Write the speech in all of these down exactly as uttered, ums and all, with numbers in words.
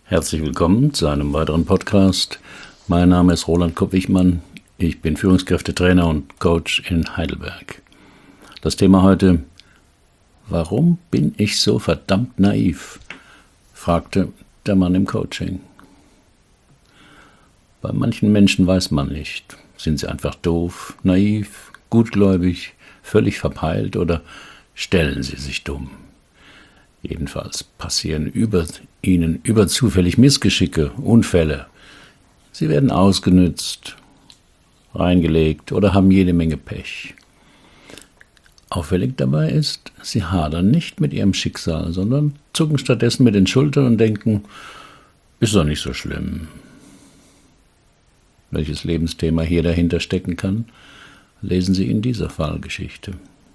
Herzlich willkommen zu einem weiteren Podcast. Mein Name ist Roland Kopp-Wichmann. Ich bin Führungskräftetrainer und Coach in Heidelberg. Das Thema heute: Warum bin ich so verdammt naiv?, fragte der Mann im Coaching. Bei manchen Menschen weiß man nicht, sind sie einfach doof, naiv, gutgläubig, völlig verpeilt oder stellen sie sich dumm. Jedenfalls passieren über ihnen überzufällig Missgeschicke, Unfälle. Sie werden ausgenützt, reingelegt oder haben jede Menge Pech. Auffällig dabei ist, sie hadern nicht mit ihrem Schicksal, sondern zucken stattdessen mit den Schultern und denken, ist doch nicht so schlimm. Welches Lebensthema hier dahinter stecken kann, lesen Sie in dieser Fallgeschichte.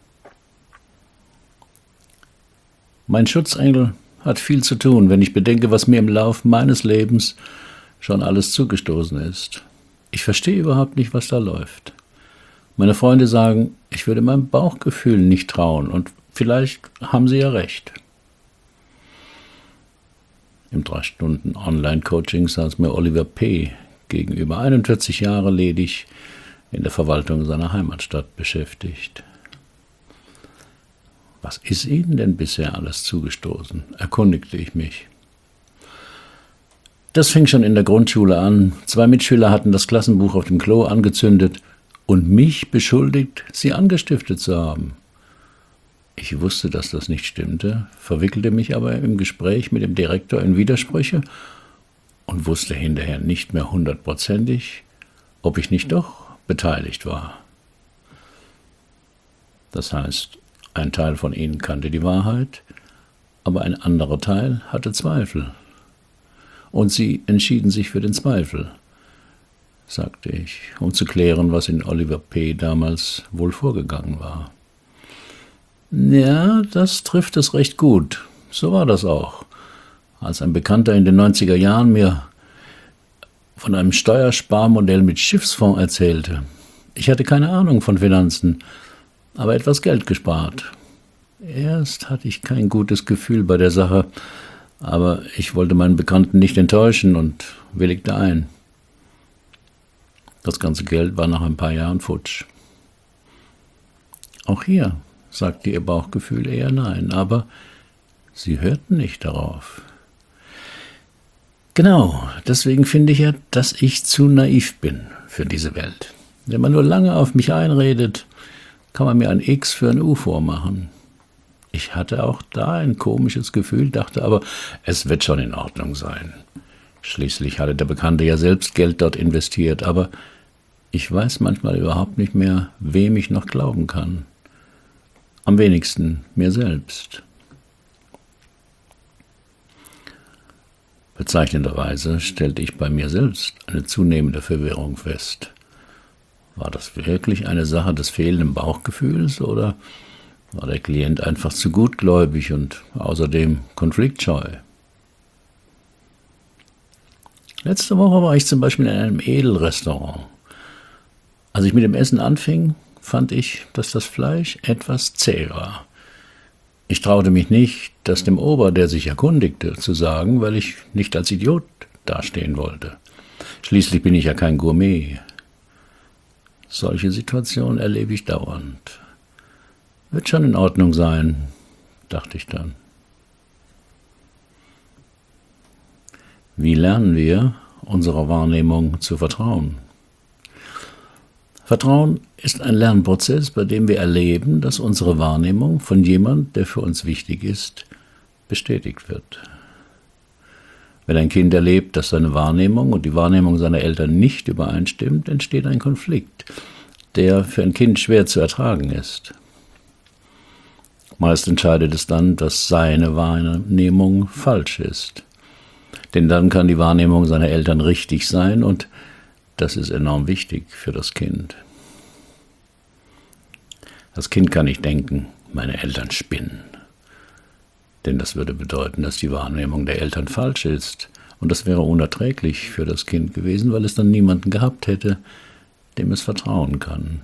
Mein Schutzengel hat viel zu tun, wenn ich bedenke, was mir im Lauf meines Lebens schon alles zugestoßen ist. Ich verstehe überhaupt nicht, was da läuft. Meine Freunde sagen, ich würde meinem Bauchgefühl nicht trauen, und vielleicht haben sie ja recht. Im drei Stunden Online-Coaching saß mir Oliver P. gegenüber, einundvierzig Jahre ledig, in der Verwaltung seiner Heimatstadt beschäftigt. Was ist Ihnen denn bisher alles zugestoßen?, erkundigte ich mich. Das fing schon in der Grundschule an. Zwei Mitschüler hatten das Klassenbuch auf dem Klo angezündet und mich beschuldigt, sie angestiftet zu haben. Ich wusste, dass das nicht stimmte, verwickelte mich aber im Gespräch mit dem Direktor in Widersprüche und wusste hinterher nicht mehr hundertprozentig, ob ich nicht doch beteiligt war. Das heißt, ein Teil von ihnen kannte die Wahrheit, aber ein anderer Teil hatte Zweifel. Und sie entschieden sich für den Zweifel, sagte ich, um zu klären, was in Oliver P. damals wohl vorgegangen war. Ja, das trifft es recht gut. So war das auch. Als ein Bekannter in den neunziger Jahren mir von einem Steuersparmodell mit Schiffsfonds erzählte. Ich hatte keine Ahnung von Finanzen, aber etwas Geld gespart. Erst hatte ich kein gutes Gefühl bei der Sache, aber ich wollte meinen Bekannten nicht enttäuschen und willigte ein. Das ganze Geld war nach ein paar Jahren futsch. Auch hier sagte ihr Bauchgefühl eher nein, aber sie hörten nicht darauf. Genau, deswegen finde ich ja, dass ich zu naiv bin für diese Welt. Wenn man nur lange auf mich einredet, kann man mir ein X für ein U vormachen. Ich hatte auch da ein komisches Gefühl, dachte aber, es wird schon in Ordnung sein. Schließlich hatte der Bekannte ja selbst Geld dort investiert, aber ich weiß manchmal überhaupt nicht mehr, wem ich noch glauben kann. Am wenigsten mir selbst. Bezeichnenderweise stellte ich bei mir selbst eine zunehmende Verwirrung fest. War das wirklich eine Sache des fehlenden Bauchgefühls oder war der Klient einfach zu gutgläubig und außerdem konfliktscheu? Letzte Woche war ich zum Beispiel in einem Edelrestaurant. Als ich mit dem Essen anfing, fand ich, dass das Fleisch etwas zäh war. Ich traute mich nicht, das dem Ober, der sich erkundigte, zu sagen, weil ich nicht als Idiot dastehen wollte. Schließlich bin ich ja kein Gourmet. Solche Situationen erlebe ich dauernd. Wird schon in Ordnung sein, dachte ich dann. Wie lernen wir, unserer Wahrnehmung zu vertrauen? Vertrauen ist ein Lernprozess, bei dem wir erleben, dass unsere Wahrnehmung von jemand, der für uns wichtig ist, bestätigt wird. Wenn ein Kind erlebt, dass seine Wahrnehmung und die Wahrnehmung seiner Eltern nicht übereinstimmt, entsteht ein Konflikt, der für ein Kind schwer zu ertragen ist. Meist entscheidet es dann, dass seine Wahrnehmung falsch ist. Denn dann kann die Wahrnehmung seiner Eltern richtig sein und das ist enorm wichtig für das Kind. Das Kind kann nicht denken, meine Eltern spinnen. Denn das würde bedeuten, dass die Wahrnehmung der Eltern falsch ist. Und das wäre unerträglich für das Kind gewesen, weil es dann niemanden gehabt hätte, dem es vertrauen kann.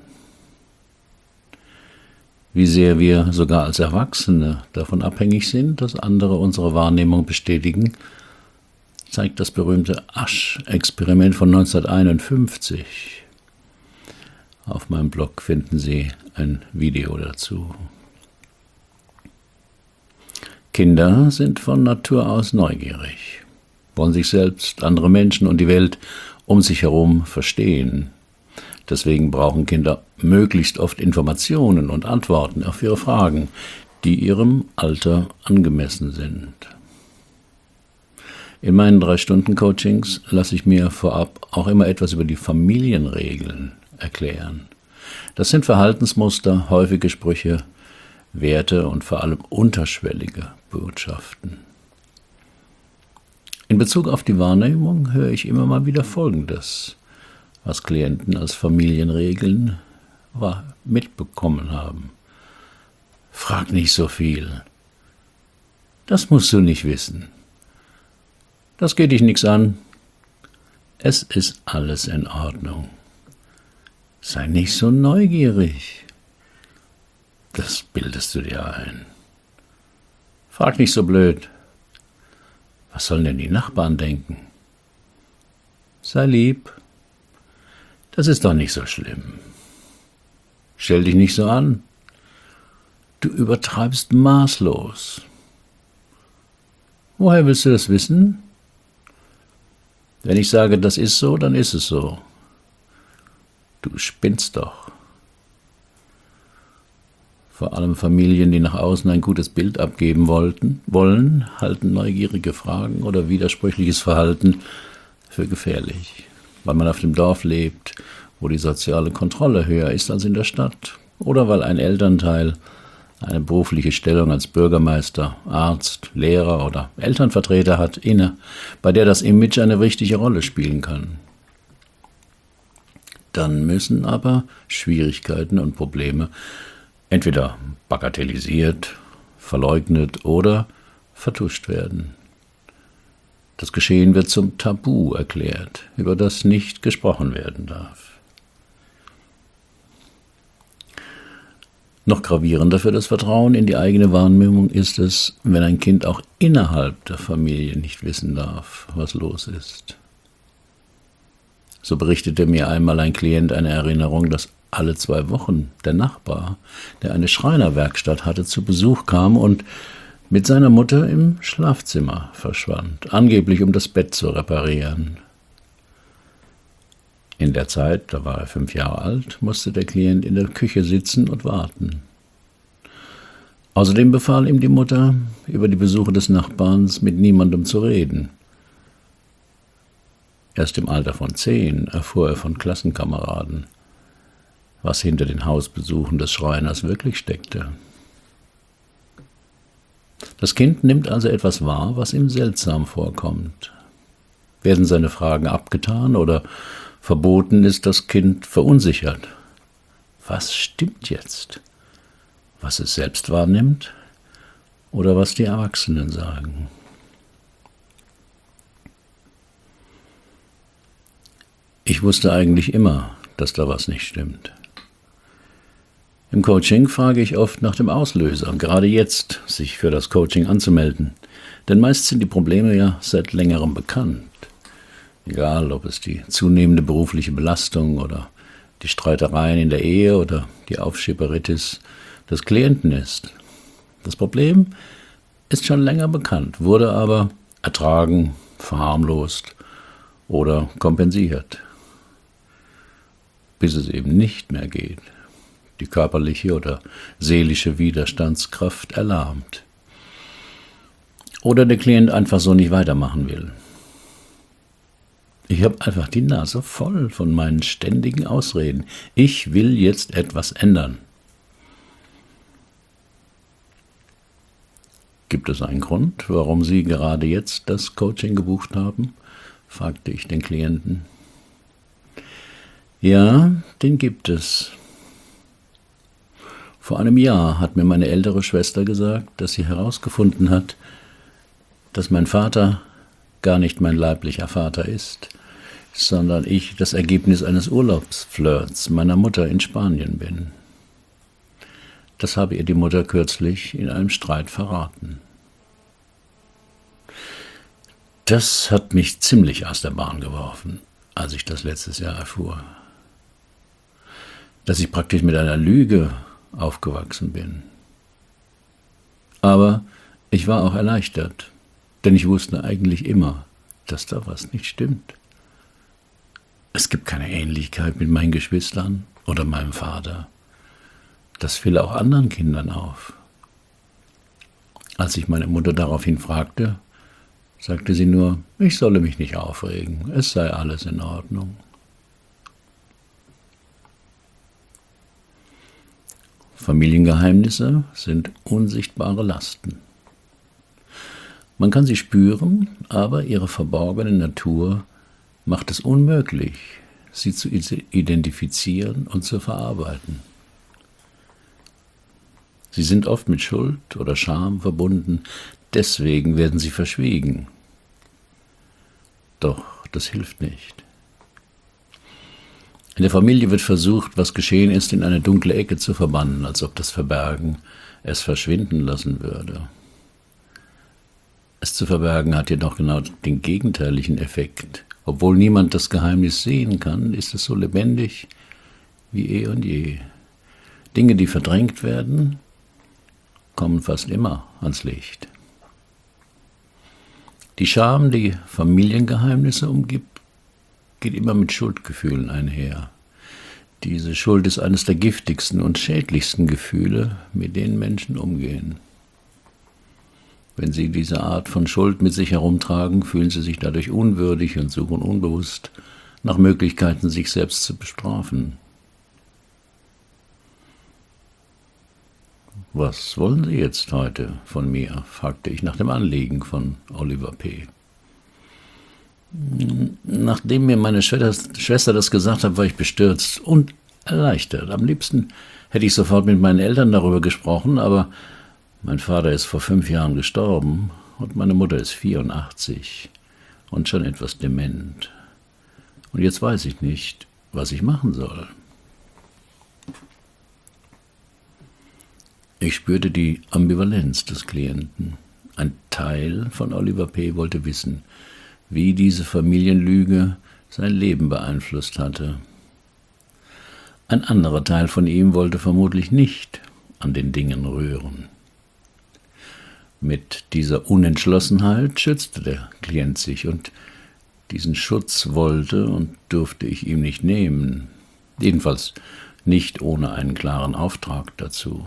Wie sehr wir sogar als Erwachsene davon abhängig sind, dass andere unsere Wahrnehmung bestätigen, zeigt das berühmte Asch-Experiment von neunzehnhunderteinundfünfzig. Auf meinem Blog finden Sie ein Video dazu. Kinder sind von Natur aus neugierig, wollen sich selbst, andere Menschen und die Welt um sich herum verstehen. Deswegen brauchen Kinder möglichst oft Informationen und Antworten auf ihre Fragen, die ihrem Alter angemessen sind. In meinen Drei-Stunden-Coachings lasse ich mir vorab auch immer etwas über die Familienregeln erklären. Das sind Verhaltensmuster, häufige Sprüche, Werte und vor allem unterschwellige Botschaften. In Bezug auf die Wahrnehmung höre ich immer mal wieder Folgendes, was Klienten als Familienregeln mitbekommen haben. Frag nicht so viel. Das musst du nicht wissen. Das geht dich nichts an. Es ist alles in Ordnung. Sei nicht so neugierig. Das bildest du dir ein. Frag nicht so blöd. Was sollen denn die Nachbarn denken? Sei lieb. Das ist doch nicht so schlimm. Stell dich nicht so an. Du übertreibst maßlos. Woher willst du das wissen? Wenn ich sage, das ist so, dann ist es so. Du spinnst doch. Vor allem Familien, die nach außen ein gutes Bild abgeben wollten, wollen, halten neugierige Fragen oder widersprüchliches Verhalten für gefährlich, weil man auf dem Dorf lebt, wo die soziale Kontrolle höher ist als in der Stadt, oder weil ein Elternteil eine berufliche Stellung als Bürgermeister, Arzt, Lehrer oder Elternvertreter hat inne, bei der das Image eine wichtige Rolle spielen kann. Dann müssen aber Schwierigkeiten und Probleme entweder bagatellisiert, verleugnet oder vertuscht werden. Das Geschehen wird zum Tabu erklärt, über das nicht gesprochen werden darf. Noch gravierender für das Vertrauen in die eigene Wahrnehmung ist es, wenn ein Kind auch innerhalb der Familie nicht wissen darf, was los ist. So berichtete mir einmal ein Klient eine Erinnerung, dass alle zwei Wochen der Nachbar, der eine Schreinerwerkstatt hatte, zu Besuch kam und mit seiner Mutter im Schlafzimmer verschwand, angeblich um das Bett zu reparieren. In der Zeit, da war er fünf Jahre alt, musste der Klient in der Küche sitzen und warten. Außerdem befahl ihm die Mutter, über die Besuche des Nachbarns mit niemandem zu reden. Erst im Alter von zehn erfuhr er von Klassenkameraden, was hinter den Hausbesuchen des Schreiners wirklich steckte. Das Kind nimmt also etwas wahr, was ihm seltsam vorkommt. Werden seine Fragen abgetan oder verboten, ist das Kind verunsichert. Was stimmt jetzt? Was es selbst wahrnimmt oder was die Erwachsenen sagen? Ich wusste eigentlich immer, dass da was nicht stimmt. Im Coaching frage ich oft nach dem Auslöser, gerade jetzt sich für das Coaching anzumelden. Denn meist sind die Probleme ja seit längerem bekannt. Egal, ob es die zunehmende berufliche Belastung oder die Streitereien in der Ehe oder die Aufschieberitis des Klienten ist. Das Problem ist schon länger bekannt, wurde aber ertragen, verharmlost oder kompensiert, bis es eben nicht mehr geht. Die körperliche oder seelische Widerstandskraft erlahmt. Oder der Klient einfach so nicht weitermachen will. Ich habe einfach die Nase voll von meinen ständigen Ausreden. Ich will jetzt etwas ändern. Gibt es einen Grund, warum Sie gerade jetzt das Coaching gebucht haben? Fragte ich den Klienten. Ja, den gibt es. Vor einem Jahr hat mir meine ältere Schwester gesagt, dass sie herausgefunden hat, dass mein Vater gar nicht mein leiblicher Vater ist, sondern ich das Ergebnis eines Urlaubsflirts meiner Mutter in Spanien bin. Das habe ihr die Mutter kürzlich in einem Streit verraten. Das hat mich ziemlich aus der Bahn geworfen, als ich das letztes Jahr erfuhr. Dass ich praktisch mit einer Lüge aufgewachsen bin. Aber ich war auch erleichtert, denn ich wusste eigentlich immer, dass da was nicht stimmt. Es gibt keine Ähnlichkeit mit meinen Geschwistern oder meinem Vater. Das fiel auch anderen Kindern auf. Als ich meine Mutter daraufhin fragte, sagte sie nur, ich solle mich nicht aufregen, es sei alles in Ordnung. Familiengeheimnisse sind unsichtbare Lasten. Man kann sie spüren, aber ihre verborgene Natur macht es unmöglich, sie zu identifizieren und zu verarbeiten. Sie sind oft mit Schuld oder Scham verbunden, deswegen werden sie verschwiegen. Doch das hilft nicht. In der Familie wird versucht, was geschehen ist, in eine dunkle Ecke zu verbannen, als ob das Verbergen es verschwinden lassen würde. Es zu verbergen hat jedoch genau den gegenteiligen Effekt. Obwohl niemand das Geheimnis sehen kann, ist es so lebendig wie eh und je. Dinge, die verdrängt werden, kommen fast immer ans Licht. Die Scham, die Familiengeheimnisse umgibt, geht immer mit Schuldgefühlen einher. Diese Schuld ist eines der giftigsten und schädlichsten Gefühle, mit denen Menschen umgehen. Wenn sie diese Art von Schuld mit sich herumtragen, fühlen sie sich dadurch unwürdig und suchen unbewusst nach Möglichkeiten, sich selbst zu bestrafen. »Was wollen Sie jetzt heute von mir?« fragte ich nach dem Anliegen von Oliver P. Nachdem mir meine Schwester das gesagt hat, war ich bestürzt und erleichtert. Am liebsten hätte ich sofort mit meinen Eltern darüber gesprochen, aber mein Vater ist vor fünf Jahren gestorben und meine Mutter ist vierundachtzig und schon etwas dement. Und jetzt weiß ich nicht, was ich machen soll. Ich spürte die Ambivalenz des Klienten. Ein Teil von Oliver P. wollte wissen, wie diese Familienlüge sein Leben beeinflusst hatte. Ein anderer Teil von ihm wollte vermutlich nicht an den Dingen rühren. Mit dieser Unentschlossenheit schützte der Klient sich, und diesen Schutz wollte und durfte ich ihm nicht nehmen, jedenfalls nicht ohne einen klaren Auftrag dazu.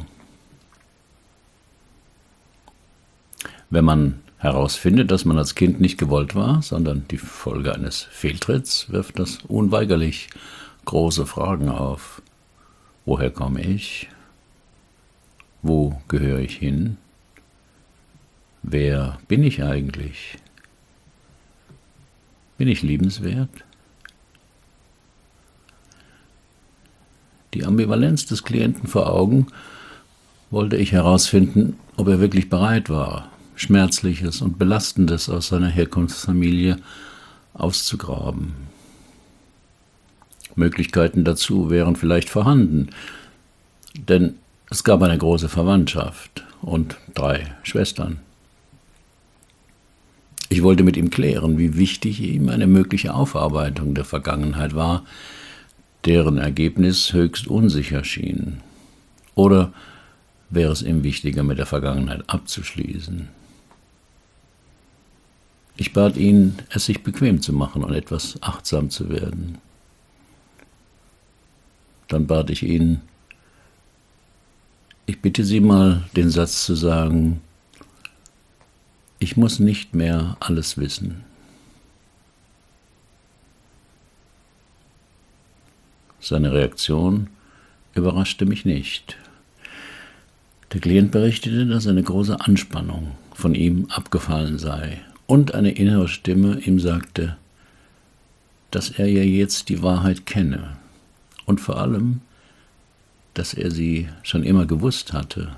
Wenn man herausfindet, dass man als Kind nicht gewollt war, sondern die Folge eines Fehltritts, wirft das unweigerlich große Fragen auf. Woher komme ich? Wo gehöre ich hin? Wer bin ich eigentlich? Bin ich liebenswert? Die Ambivalenz des Klienten vor Augen wollte ich herausfinden, ob er wirklich bereit war, Schmerzliches und Belastendes aus seiner Herkunftsfamilie auszugraben. Möglichkeiten dazu wären vielleicht vorhanden, denn es gab eine große Verwandtschaft und drei Schwestern. Ich wollte mit ihm klären, wie wichtig ihm eine mögliche Aufarbeitung der Vergangenheit war, deren Ergebnis höchst unsicher schien. Oder wäre es ihm wichtiger, mit der Vergangenheit abzuschließen? Ich bat ihn, es sich bequem zu machen und etwas achtsam zu werden. Dann bat ich ihn, ich bitte Sie mal, den Satz zu sagen, ich muss nicht mehr alles wissen. Seine Reaktion überraschte mich nicht. Der Klient berichtete, dass eine große Anspannung von ihm abgefallen sei und eine innere Stimme ihm sagte, dass er ja jetzt die Wahrheit kenne und vor allem, dass er sie schon immer gewusst hatte,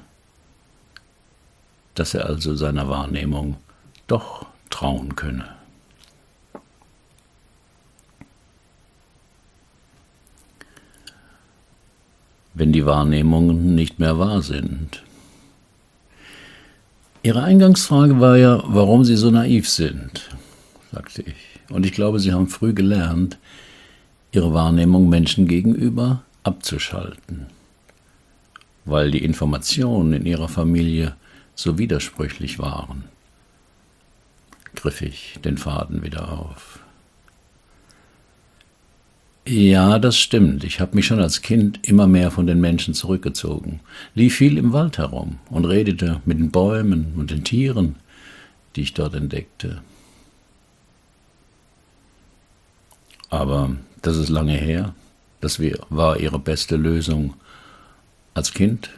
dass er also seiner Wahrnehmung doch trauen könne. Wenn die Wahrnehmungen nicht mehr wahr sind. Ihre Eingangsfrage war ja, warum Sie so naiv sind. sagte ich. Und ich glaube, Sie haben früh gelernt, Ihre Wahrnehmung Menschen gegenüber abzuschalten, weil die Informationen in Ihrer Familie so widersprüchlich waren. Griff ich den Faden wieder auf. Ja, das stimmt. Ich habe mich schon als Kind immer mehr von den Menschen zurückgezogen, lief viel im Wald herum und redete mit den Bäumen und den Tieren, die ich dort entdeckte. Aber das ist lange her. Das war Ihre beste Lösung als Kind.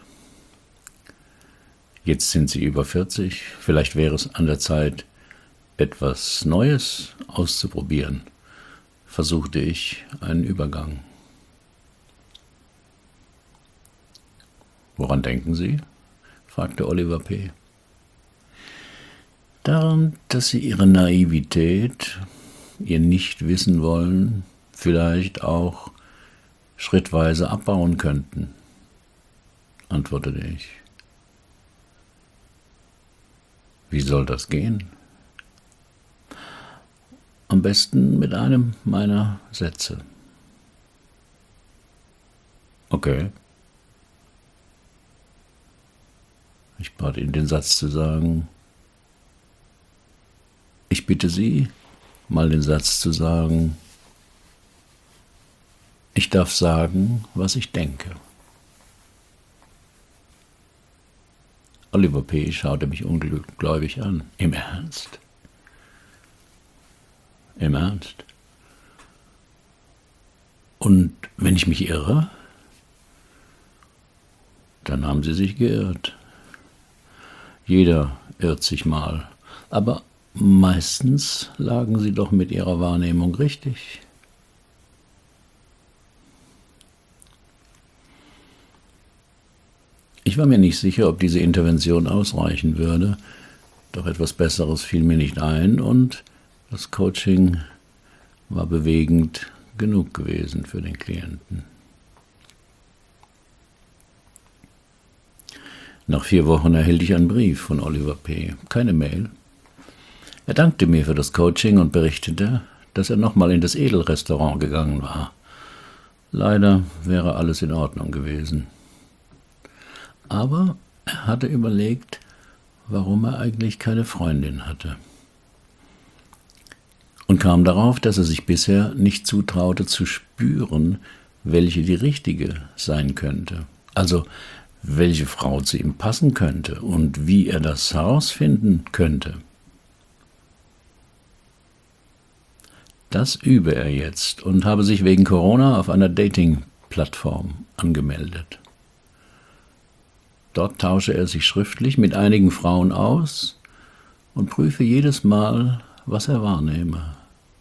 Jetzt sind Sie über vierzig. Vielleicht wäre es an der Zeit, etwas Neues auszuprobieren, versuchte ich einen Übergang. Woran denken Sie? Fragte Oliver P. Daran, dass Sie Ihre Naivität, Ihr Nicht-Wissen-Wollen vielleicht auch schrittweise abbauen könnten, antwortete ich. Wie soll das gehen? Am besten mit einem meiner Sätze. Okay. Ich bat ihn, den Satz zu sagen. Ich bitte Sie, mal den Satz zu sagen. Ich darf sagen, was ich denke. Oliver P. schaute mich ungläubig an. Im Ernst? Im Ernst? Und wenn ich mich irre? Dann haben Sie sich geirrt. Jeder irrt sich mal, aber meistens lagen Sie doch mit Ihrer Wahrnehmung richtig. Ich war mir nicht sicher, ob diese Intervention ausreichen würde, doch etwas Besseres fiel mir nicht ein und das Coaching war bewegend genug gewesen für den Klienten. Nach vier Wochen erhielt ich einen Brief von Oliver P., keine Mail. Er dankte mir für das Coaching und berichtete, dass er nochmal in das Edelrestaurant gegangen war. Leider wäre alles in Ordnung gewesen. Aber er hatte überlegt, warum er eigentlich keine Freundin hatte. Und kam darauf, dass er sich bisher nicht zutraute zu spüren, welche die richtige sein könnte. Also welche Frau zu ihm passen könnte und wie er das herausfinden könnte. Das übe er jetzt und habe sich wegen Corona auf einer Dating-Plattform angemeldet. Dort tausche er sich schriftlich mit einigen Frauen aus und prüfe jedes Mal, was er wahrnehme.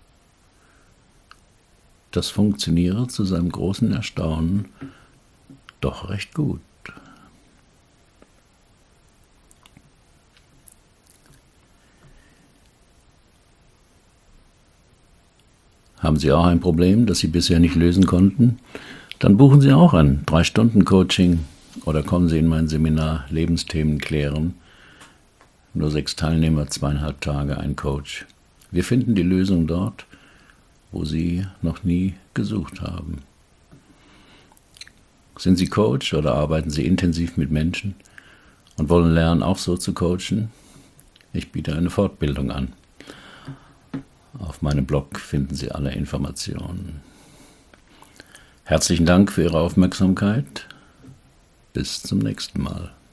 Das funktioniere zu seinem großen Erstaunen doch recht gut. Haben Sie auch ein Problem, das Sie bisher nicht lösen konnten? Dann buchen Sie auch ein drei Stunden Coaching oder kommen Sie in mein Seminar Lebensthemen klären. Nur sechs Teilnehmer, zweieinhalb Tage, ein Coach. Wir finden die Lösung dort, wo Sie noch nie gesucht haben. Sind Sie Coach oder arbeiten Sie intensiv mit Menschen und wollen lernen, auch so zu coachen? Ich biete eine Fortbildung an. Auf meinem Blog finden Sie alle Informationen. Herzlichen Dank für Ihre Aufmerksamkeit. Bis zum nächsten Mal.